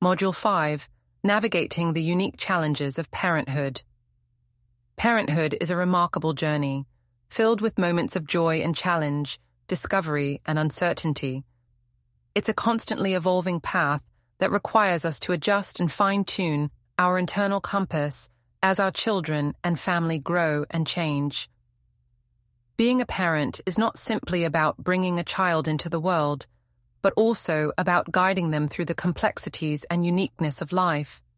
Module 5, Navigating the Unique Challenges of Parenthood. Parenthood is a remarkable journey, filled with moments of joy and challenge, discovery and uncertainty. It's a constantly evolving path that requires us to adjust and fine-tune our internal compass as our children and family grow and change. Being a parent is not simply about bringing a child into the world, but also about guiding them through the complexities and uniqueness of life.